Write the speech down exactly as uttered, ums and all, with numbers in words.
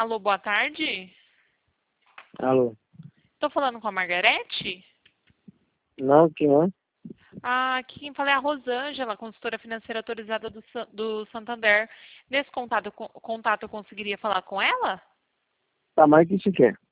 Alô, boa tarde. Alô? Estou falando com a Margarete? Não, quem é? Ah, aqui quem fala é a Rosângela, consultora financeira autorizada do, Sa- do Santander. Nesse contato, co- contato eu conseguiria falar com ela? Tá, mas o que você quer?